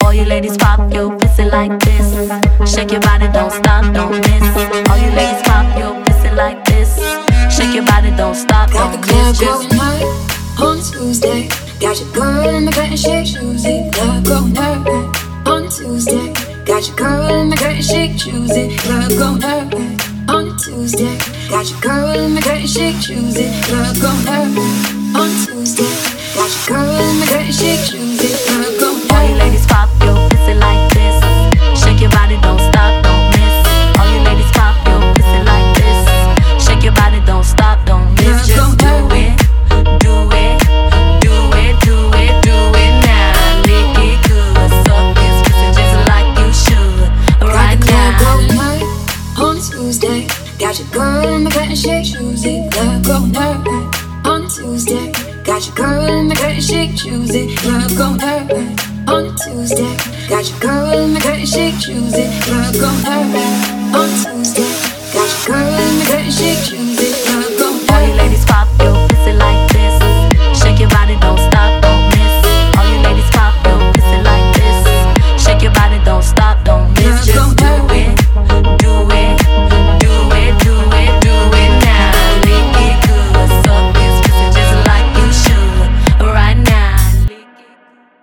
All you ladies pop your pussy like this. Shake your body, don't stop, don't miss. All you ladies pop your pussy like this. Shake your body, don't stop, got don't the club miss. going high on Tuesday. Got your girl in the curtain shake choosy. Club going high on Tuesday. Got your girl in the curtain shake choosy. Club going high on Tuesday. Got your girl in the curtain shake choosy. Club going high on Tuesday. Got your girl in the curtain shake choosy. Club going high. All you ladies pop your pussy like this. Shake your body, don't stop, don't miss. All you ladies pop your pussy like this. Shake your body, don't stop, don't miss. Just do it, do it, do it, do it, do it now. Lick it good, suck this pussy just like you should. Right club now. going high on Tuesday. Got your girl in the curtain shake choosy. Club going high on Tuesday. Got your girl in the curtain shake choosy. Club going high on Tuesday. Got your girl in the curtain shake choosy. Club going high on Tuesday. Got your girl in the curtain shake choosy.